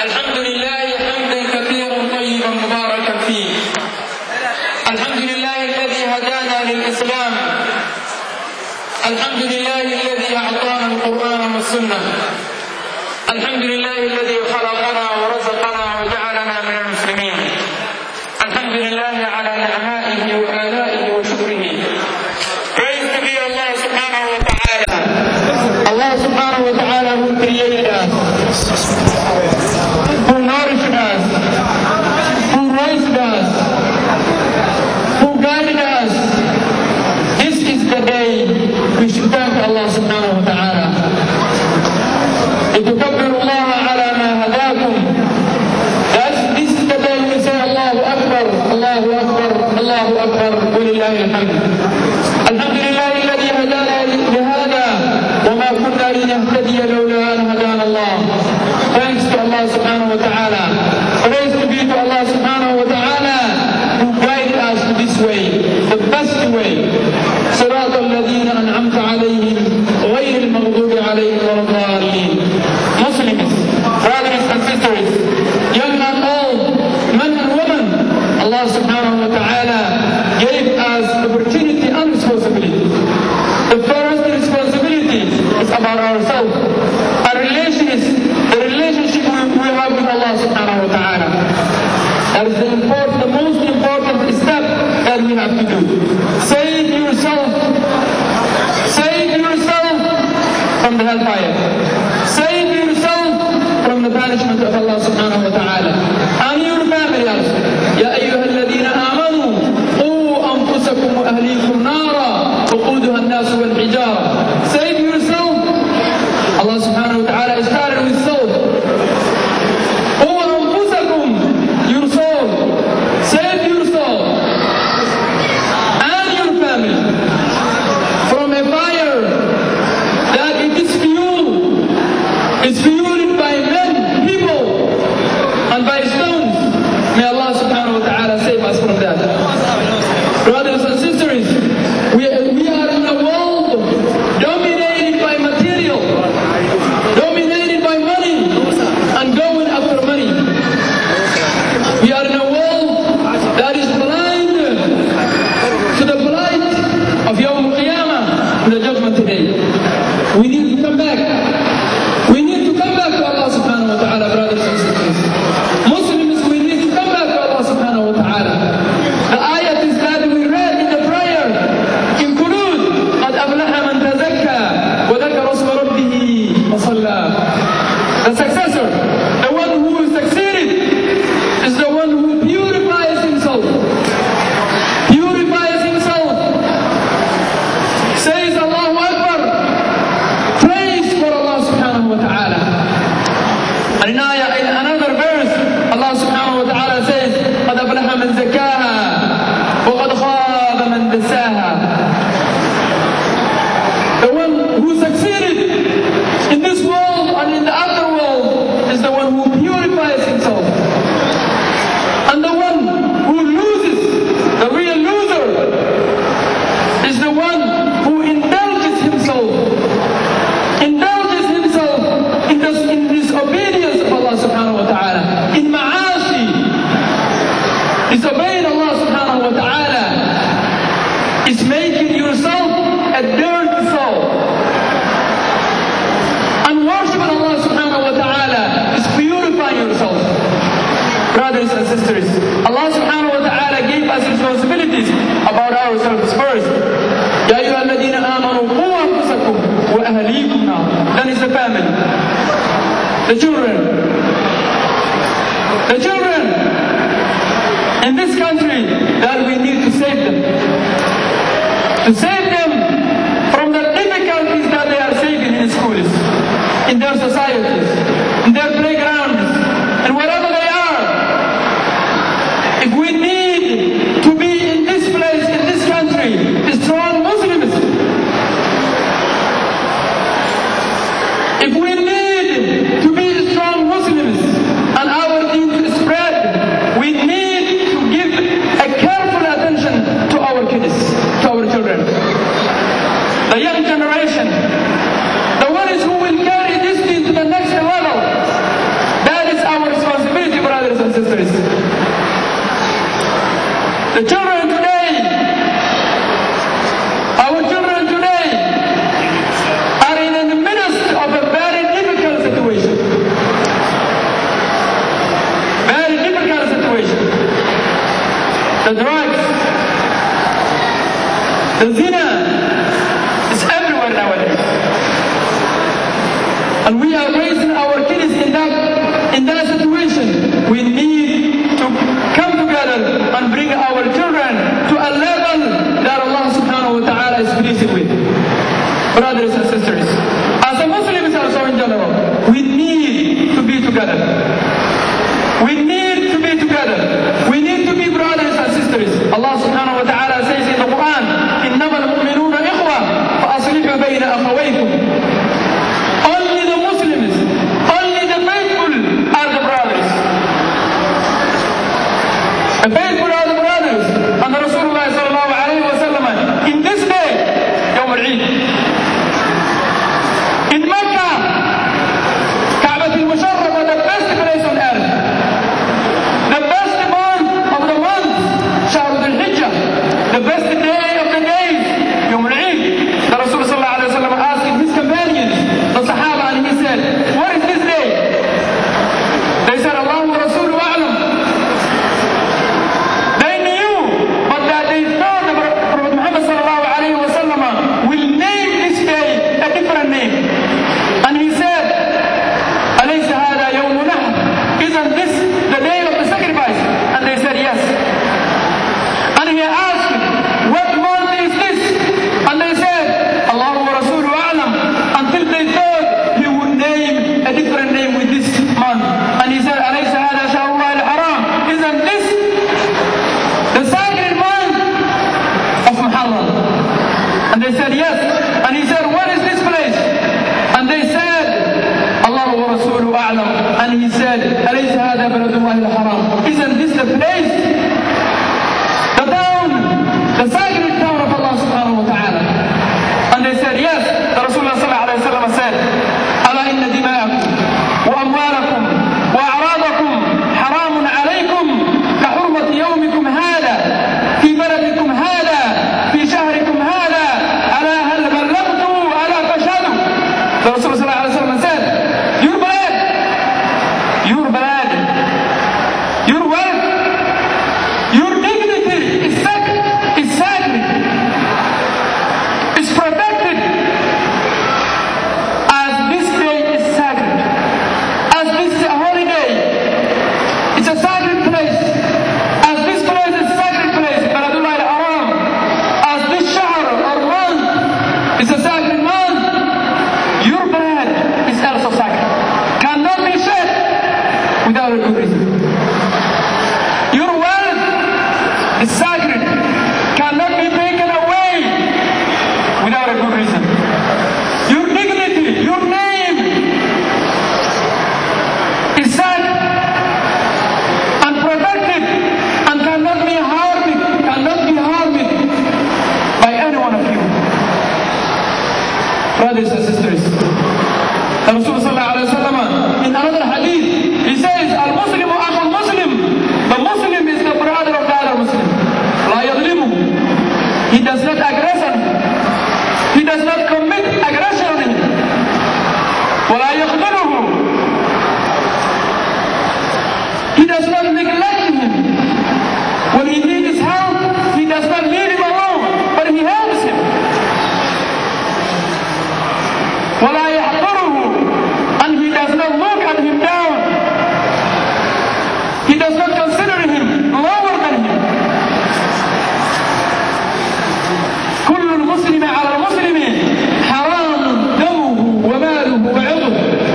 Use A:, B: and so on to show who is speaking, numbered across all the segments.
A: الحمد لله حمدا كثيرا طيبا مباركا فيه. الحمد لله الذي هدانا للإسلام. الحمد لله الذي أعطانا القرآن والسنة. الحمد لله الذي خلقنا ورزقنا وجعلنا من المسلمين. الحمد لله على نعمائه وآلائه وشكره. Praise to be Allah subhanahu wa ta'ala. Allah subhanahu wa ta'ala who created us, who nourished us, who raised us, who guided us. This is the day we should thank Allah subhanahu wa ta'ala. لتكبروا الله على ما هداكم. This is the day we say Allahu Akbar, Allahu Akbar, Allahu Akbar, ولله الحمد. الحمد لله الذي هدانا لهذا وما كنا لنهتدي لولا أن هدانا الله. Thanks to Allah subhanahu wa ta'ala. Praise to be to Allah subhanahu wa ta'ala who guided us to this way, the best way. صراط الذين أنعمت عليهم غير المغضوب عليهم ولا الضالين. Muslims, brothers and sisters, young and old, men and women, Allah subhanahu wa ta'ala gave us opportunity and responsibility. The first responsibility is about ourselves. Our the relationship we have with Allah subhanahu wa ta'ala. That is the most important step that we have to do. Save yourself from the hellfire. Save yourself from the punishment of Allah subhanahu wa ta'ala. And your family also. يا أيها الذين آمنوا قوا أنفسكم وأهليكم نارا وقودها الناس والحجارة. Save yourself. Allah subhanahu wa ta'ala started with self. قوا أنفسكم, your soul. Save your soul and your family from a fire that it is fueled by men, people, and by stones. May Allah subhanahu wa ta'ala save us from that. Brothers and sisters, we are in a world dominated by material, dominated by money, and going after money. We are in a world that is blind to the plight of Yawm al-Qiyamah, the judgment day. We need to come back. We need to come back to Allah subhanahu wa ta'ala, brothers and sisters. Muslims, we need to come back to Allah subhanahu wa ta'ala. The ayat is that we read in the prayer in Qunut, قَدْ أَفْلَحَ مَنْ تَزَكَّى وَذَكَرَ اسْمَ رَبِّهِ وَصَلَّى. The successor, the one who succeeded, is the one who purifies himself. Purifies himself. Says Allahu Akbar. Praise for Allah subhanahu wa ta'ala. And in another verse, Allah subhanahu wa ta'ala says, قَدْ أَفْلَحَ مَنْ زَكَّاهَا وَقَدْ خَابَ مَنْ دَسَّاهَا. The one who succeeded in this world and in the other world is the one who purifies himself. And the one who loses, the real loser, is the one who indulges himself in disobedience of Allah subhanahu wa ta'ala, in ma'asi, disobeying Allah subhanahu wa ta'ala is making yourself a dirty soul. And worshiping Allah subhanahu wa ta'ala is purifying yourself. Brothers and sisters, Allah subhanahu wa ta'ala gave us responsibilities about ourselves first. يَا أَيُّهَا الَّذِينَ آمَنُوا قُوا أَنفُسَكُمْ وَأَهْلِيكُمْ نَارًا. Then is the family. The children in this country that we need to save them. To save them from the difficulties that they are facing in schools, in their societies, in their playgrounds, and wherever they are. If we need to be in this place, in this country, strong Muslims, if we need to be strong Muslims and our deen to spread, we need to give a careful attention to our kids, to our children. The children today, our children today, are in the midst of a very difficult situation. Very difficult situation. The drugs, the zina is everywhere nowadays. And we are raising our kids in that situation. We need to come together and bring our children to a level that Allah subhanahu wa ta'ala is pleased with. Brothers and sisters, as a Muslims also in general, we need to be together. We need to be together. We need to be brothers and sisters. Allah subhanahu wa ta'ala says in the Quran, إِنَّمَا الْمُؤْمِنُونَ إِخْوَةٌ فَأَصْلِحُوا بَيْنَ أَخَوَيْكُمْ. Only the Muslims, only the faithful are the brothers. The faithful are the brothers. And Rasulullah sallallahu alayhi wa sallam, in this day, Yawm al-Eid, in Mecca, Ka'bah al-Musharrafah, the best place on earth, the best month of the month, Shahr al-Hijjah, the best day of the days, Yawm al-Eid, the Rasul sallallahu alayhi wa sallam asked his companions, the Sahaba, and he said, what is this day? They said, Allah wa Rasuluhu a'lam. They knew, but that they thought the Prophet Muhammad sallallahu alayhi wa sallam will name this day a different name. And he said, أَلَيْسَ هَذَا يَوْمُ نَحْرٍ? Isn't this the day of the sacrifice? And they said, yes. And he asked, what month is this? And they said, Allah wa Rasuluhu a'lam. Until they thought he would name a different name with this month. And he said, أَلَيْسَ هَذَا شَهْرُ اللَّهِ الْحَرَامِ? Isn't this the sacred month of Muharram? And they said, yes. And he said, what is this place? And they said, Allah wa Rasuluhu a'lam. And he said, أَلَيْسَ هَذَا بَلَدُ اللَّهِ الْحَرَامِ? Isn't this the place? The town, the sacred town of Allah subhanahu wa ta'ala. And they said, yes. The Rasulullah sallallahu alayhi wa sallam said, أَلَا إِنَّ دِمَاءَكُمْ وَأَمْوَالَكُمْ وَأَعْرَاضَكُمْ حَرَامٌ عَلَيْكُمْ كَحُرْمَةِ يَوْمِكُمْ هَذَا فِي بَلَدِكُمْ هَذَا فِي شَهْرِكُمْ هَذَا أَلَا هَلْ بَلَّغْتُ أَلَا فَاشْهَدُوا. The Rasulullah sallallahu alayhi wa sallam said, your blood, your wealth, your dignity is sacred, is protected. As this day is sacred, as this is a holy day, it's a sacred place. As this place is a sacred place, Baladullah al-Haram, as this shahr or month is a sacred month, your blood is also sacred. Cannot be shed without a good reason. Your wealth is sacred. Cannot be taken away without a good reason. Your dignity, your name is sacred and protected and cannot be harmed by any one of you. Brothers and sisters, the Rasul sallallahu alayhi wa sallam, in another hadith, he says, Al-Muslimu akhul Muslim. The Muslim is the brother of the other Muslim. La yadlimu. He does not aggress on him. He does not commit aggression on him. وَلَا يَخْذُلُهُ. He does not neglect him. When he needs help, he does not leave him alone, but he helps him. وَلَا يَحْقِرُهُ. And he does not look at him down. He does not consider him lower than him. كل المسلم على المسلم حرام دمه وماله وعرضه.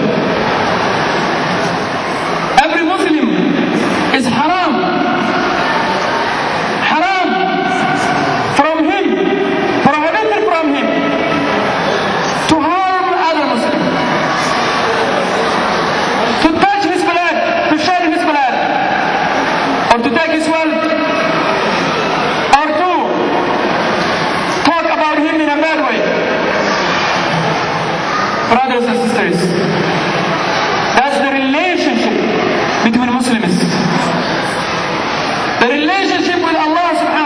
A: Every Muslim is haram from him, prohibited from him to harm other Muslims, to touch his blood, to shed his blood, or to take his wealth, or to talk about him in a bad way. Brothers and sisters, that's the relationship between Muslims. The relationship with Allah subhanahu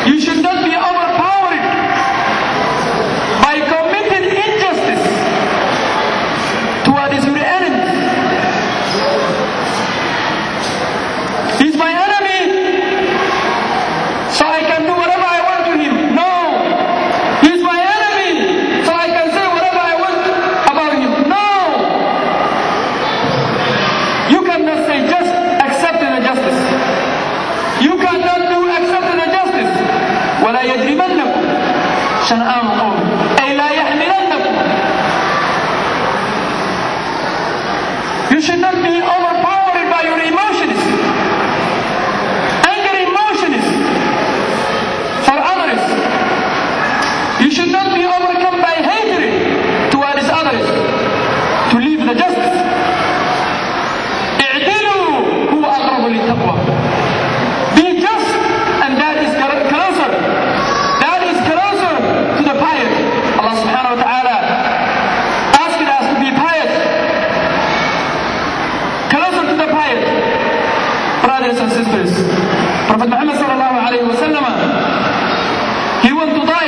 A: You should not be overpowered by committing injustice towards your enemy. He's my enemy, so I can do whatever I want to him. No. He's my enemy, so I can say whatever I want about him. No. You cannot say just accepting the justice. You cannot do accepting the justice. ولا يجرمنكم شنآن قوم أي لا يحملنكم. You should not be overpowered by your emotions. Anger emotions for others. You should not be overcome by hatred towards others to leave the justice. اعدلوا هو أقرب للتقوى. Be just, and that is closer. That is closer to the piety. Allah subhanahu wa ta'ala asked us to be pious. Closer to the piety. Brothers and sisters, Prophet Muhammad sallallahu alayhi wa sallam, he went to die.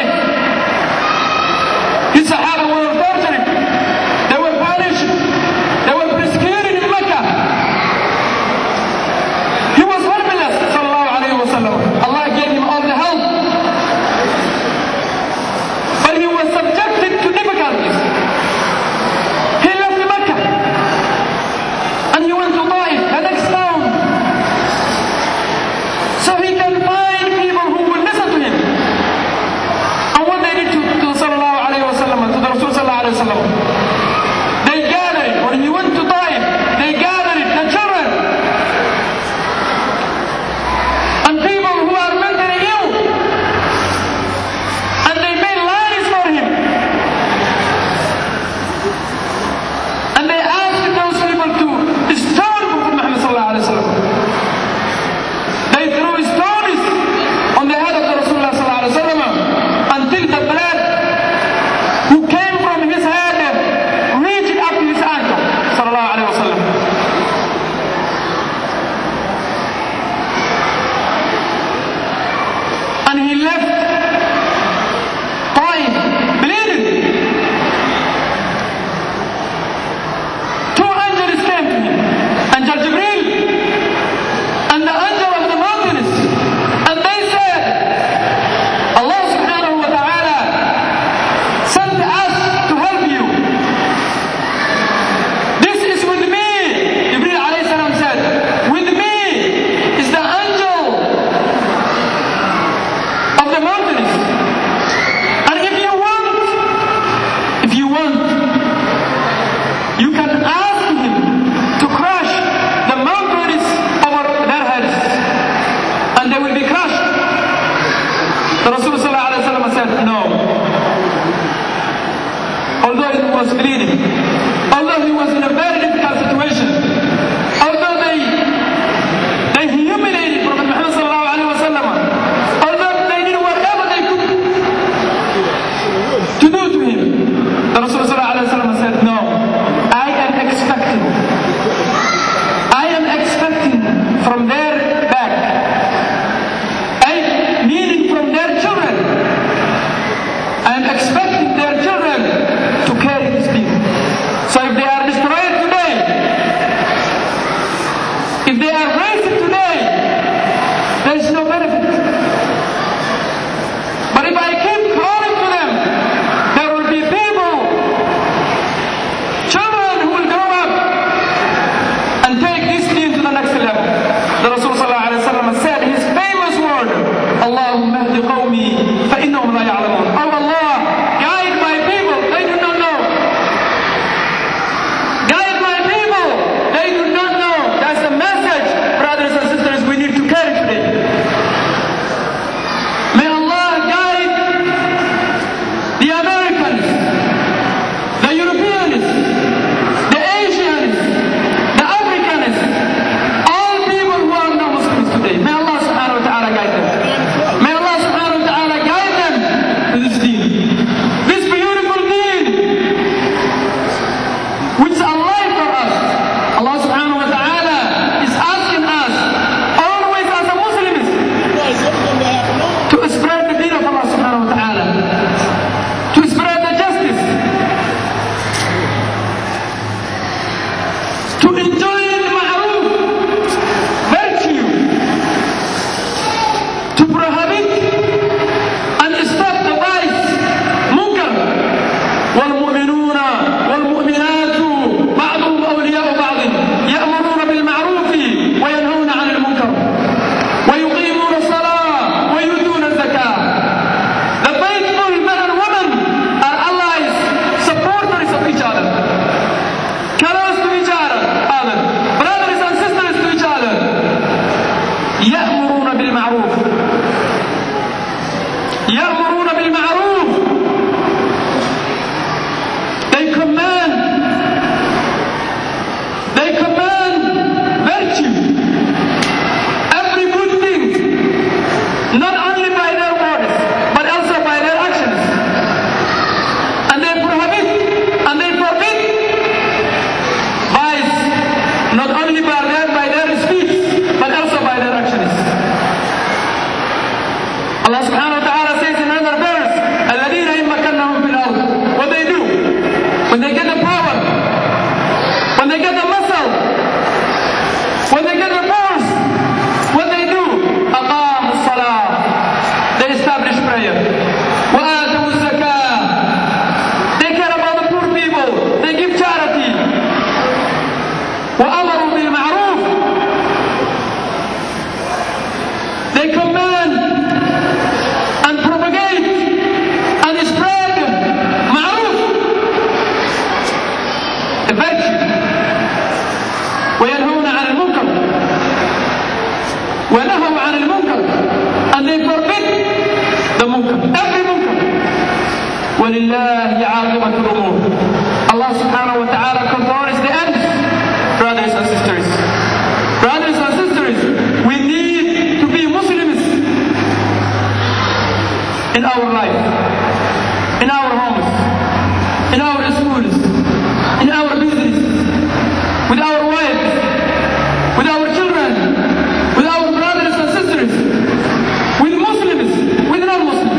A: His Sahaba were tortured. They were punished. They were persecuted in Mecca. He was harmless, sallallahu alayhi wa sallam. Allah gave him all the help. But he was subjected to difficulties. He left Mecca. And he went to Taif, the next town. So he can find people who will listen to him. And what they did to sallallahu alayhi wa sallam, to the Rasul sallallahu alayhi wa sallam, they gathered, when he went to Taif, they gathered the children and people who are mentally ill, and they made lines for him, and they asked those people to stone Prophet Muhammad sallallahu alayhi wa sallam. They threw stones on the head of the Rasulullah sallallahu alayhi wa sallam until the blood who came from his head reached up to his ankle sallallahu alayhi wa sallam. And he left Taif bleeding. Two angels came to him, Angel Jibreel and the angel of the mountains, and they said, Allah subhanahu wa ta'ala sent us to help you. This is with me. Jibreel alayhi salam said, with me is the angel of the mountains. And if you want, you can ask him to crush the mountains over their heads, and they will be crushed. The Rasul sallallahu alayhi wa sallam said, no. Although he was bleeding, although he was in a very difficult situation, although they humiliated Prophet Muhammad sallallahu alayhi wa sallam, although they did whatever they could to do to him, the Rasul sallallahu alayhi wa sallam said, no, I am expecting from their back, meaning from their children. I am expecting their children to carry this people. So if they are destroyed today, يأمرون بالمعروف. They command virtue, every good thing, not only by their words, but also by their actions. And they prohibit and they forbid vice, not only by their speech, but also by their actions. Allah subhanahu wa ta'ala says in another verse, الَّذِينَ إِن مَّكَّنَّاهُمْ فِي الْأَرْضِ. What they do, when they get the power, when they get the muscle, when they get the force, what they do, أَقَامُوا الصَّلَاةَ. They establish prayer. وَآتَوُا الزَّكَاةَ. They care about the poor people. They give charity. وَأَمَرُوا بِالْمَعْرُوفِ. They command and propagate and spread ma'ruf, the virtue. وَيَنْهُونَ عَنِ الْمُنكَرِ وَنَهَوْا عَنِ الْمُنكَرِ. And they forbid the munkar, every munkar. وَلِلَّهِ عَاقِبَةُ الْأُمُورِ. Allah subhanahu wa ta'ala controls the end. Brothers and sisters, we need to be Muslims in our life, in our homes, in our schools, in our business, with our wives, with our children, with our brothers and sisters, with Muslims, with non-Muslims.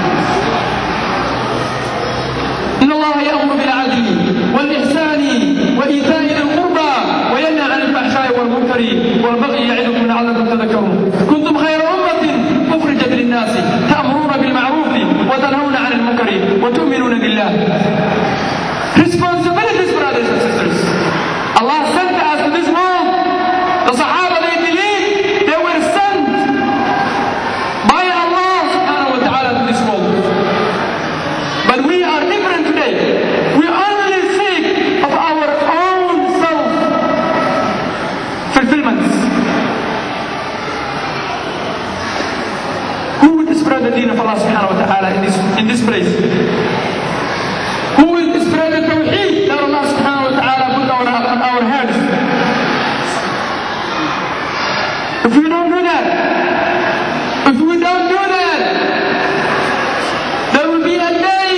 A: إن الله يأمر بالعدل والإحسان وإيتاء ذي القربى وينهى عن الفحشاء والمنكر والبغي يعظكم لعلكم تذكرون. كنتم خير أمة أخرجت للناس تأمرون بالمعروف وتنهون عن المنكر وتؤمنون بالله. Responsibilities, brothers and sisters. Allah sent us to this world. The Sahaba, they believe they were sent by Allah subhanahu wa ta'ala to this world. But we are different today. We only think of our own self-fulfillments. Who will spread the deen of Allah subhanahu wa ta'ala in this place? Who will spread the tawheed that Allah subhanahu wa ta'ala put on our heads? If we don't do that, there will be a day,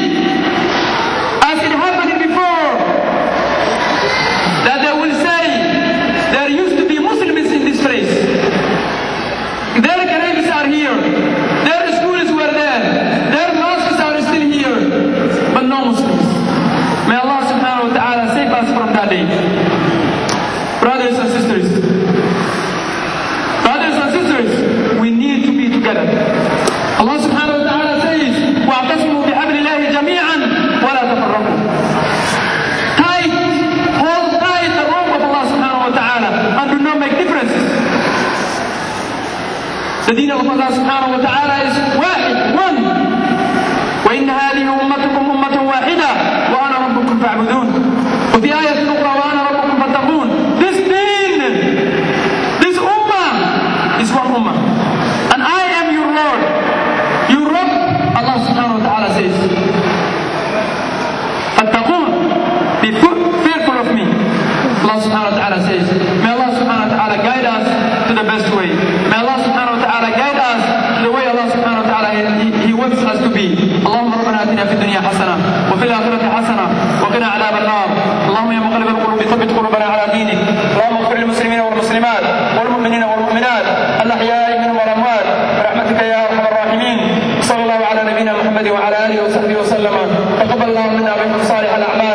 A: as it happened before, that they will say, there used to be Muslims in this place. Their graves are here. Their schools were there. Their mosques are still here. But no Muslims. May Allah subhanahu wa ta'ala save us from that day. Brothers and sisters, we need to be together. Allah subhanahu wa ta'ala says, وَاعْتَصِمُوا بِحَبْلِ اللَّهِ جَمِيعًا وَلَا تَفَرَّقُوا. Hold tight the rope of Allah subhanahu wa ta'ala and do not make differences. The deen of Allah subhanahu wa ta'ala is one. وَإِنَّ هَذِهِ أُمَّتُكُمْ أُمَّةٌ وَاحِدَةٌ وَأَنَا رَبُّكُمْ فَاعْبُدُونِ. وفي آية أخرى وَأَنَا رَبُّكُمْ فَاتَّقُونِ. This deen, this ummah is one ummah. And I am your Lord. Your Rabb, Allah subhanahu wa ta'ala says, فَاتَّقُونِ. Be fearful of me. Allah subhanahu wa ta'ala says, may Allah subhanahu wa ta'ala guide us to the best way. May Allah subhanahu wa ta'ala guide us to the way Allah subhanahu wa ta'ala He wants us to be. اللهم ربنا آتنا في الدنيا حسنة وفي الآخرة حسنة وقنا عذاب النار. اللهم يا مقلب القلوب ثبت قلوبنا على دينك. اللهم اغفر للمسلمين والمسلمات والمؤمنين والمؤمنات الأحياء منهم والأموات برحمتك يا أرحم الراحمين. صلى الله على نبينا محمد وعلى آله وصحبه وسلم. تقبل الله منا ومنكم صالح الأعمال.